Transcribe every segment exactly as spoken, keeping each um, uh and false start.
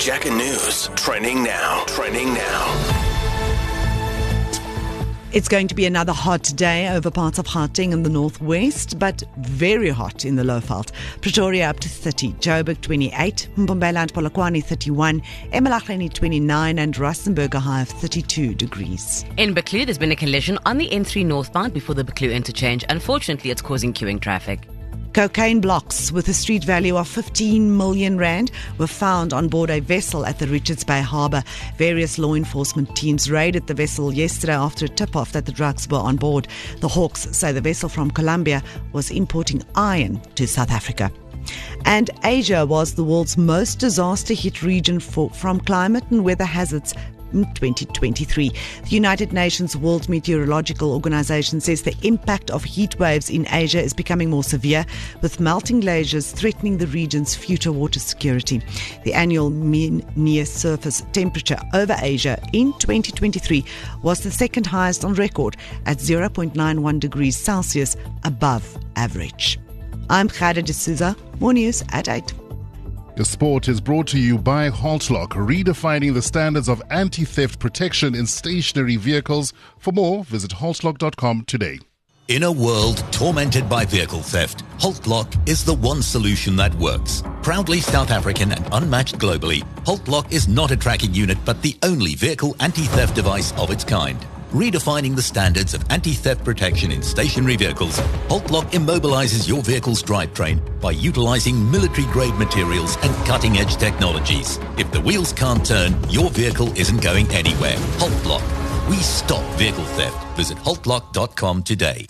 Jack'n News. Trending now. Trending now. It's going to be another hot day over parts of Gauteng in the northwest, but very hot in the Lowveld. Pretoria up to thirty, Joburg twenty-eight, Mpumalanga and Polokwane thirty-one, eMalahleni twenty-nine, and Rustenburg a high of thirty-two degrees. In Buccleuch, there's been a collision on the N three northbound before the Buccleuch interchange. Unfortunately, it's causing queuing traffic. Cocaine blocks with a street value of fifteen million rand were found on board a vessel at the Richards Bay Harbour. Various law enforcement teams raided the vessel yesterday after a tip-off that the drugs were on board. The Hawks say the vessel from Colombia was importing iron to South Africa. And Asia was the world's most disaster-hit region for, from climate and weather hazards in twenty twenty-three. The United Nations World Meteorological Organization says the impact of heat waves in Asia is becoming more severe, with melting glaciers threatening the region's future water security. The annual mean near-surface temperature over Asia in twenty twenty-three was the second highest on record at zero point nine one degrees Celsius above average. I'm Khada D'Souza. More news at eight. The sport is brought to you by Haltlock, redefining the standards of anti-theft protection in stationary vehicles. For more, visit haltlock dot com today. In a world tormented by vehicle theft, Haltlock is the one solution that works. Proudly South African and unmatched globally, Haltlock is not a tracking unit but the only vehicle anti-theft device of its kind. Redefining the standards of anti-theft protection in stationary vehicles, Haltlock immobilizes your vehicle's drivetrain by utilizing military-grade materials and cutting-edge technologies. If the wheels can't turn, your vehicle isn't going anywhere. Haltlock. We stop vehicle theft. Visit haltlock dot com today.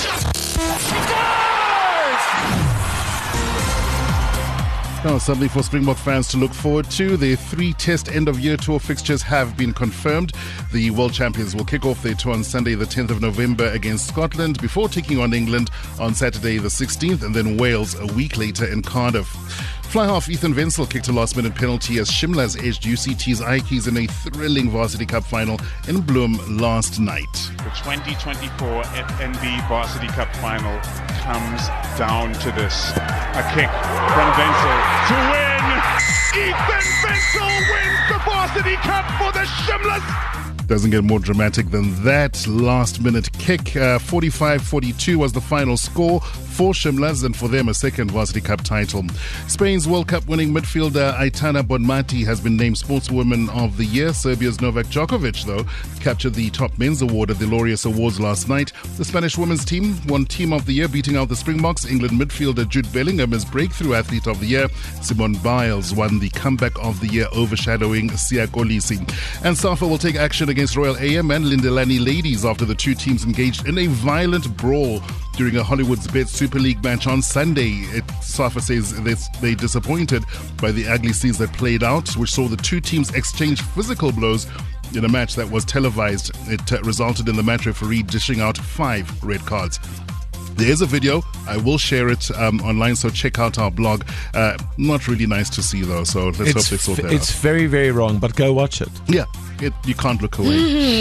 Now, something for Springbok fans to look forward to. The three test end-of-year tour fixtures have been confirmed. The world champions will kick off their tour on Sunday the tenth of November against Scotland before taking on England on Saturday the sixteenth and then Wales a week later in Cardiff. Fly-half Ethan Wenzel kicked a last-minute penalty as Shimla's edged U C T's Ikey's in a thrilling Varsity Cup final in Bloem last night. The twenty twenty-four F N B Varsity Cup final comes down to this. A kick from Wenzel to win. Ethan Wenzel wins the Varsity Cup for the Shimlas. Doesn't get more dramatic than that. Last-minute kick. Uh, forty-five forty-two was the final score for Shimlas, and for them a second Varsity Cup title. Spain's World Cup winning midfielder Aitana Bonmati has been named Sportswoman of the Year. Serbia's Novak Djokovic, though, captured the top men's award at the Laureus Awards last night. The Spanish women's team won Team of the Year, beating out the Springboks. England midfielder Jude Bellingham is Breakthrough Athlete of the Year. Simone Biles won the Comeback of the Year, overshadowing Siya Kolisi. And SAFA will take action against Royal A M and Lindelani Ladies after the two teams engaged in a violent brawl during a Hollywood's Bet Super League match on Sunday. It, SAFA says they're disappointed by the ugly scenes that played out, which saw the two teams exchange physical blows in a match that was televised. It uh, resulted in the match referee dishing out five red cards. There is a video. I will share it um, online, so check out our blog. Uh, not really nice to see, though, so let's it's hope they sort f- that It's out. very, very wrong, but go watch it. Yeah, it, you can't look away.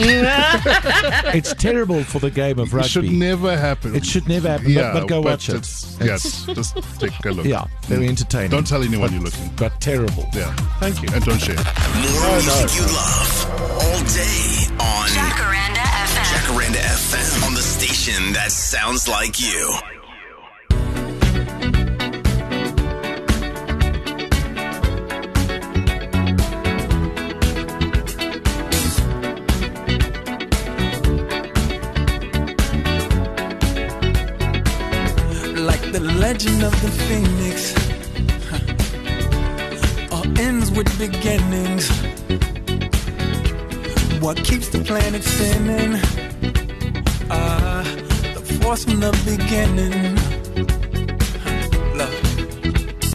It's terrible for the game of rugby. It should never happen. It should never happen, yeah, but, but go but watch it. It's, yes, just take a look. Yeah, very entertaining. Don't tell anyone but, you're looking. But terrible. Yeah. Thank you. And don't share. More music you love all day on Jacaranda F M. Jacaranda F M, on the station that sounds like you. Like the legend of the phoenix, huh. All ends with beginnings. What keeps the planet spinning? Ah, uh, the force from the beginning.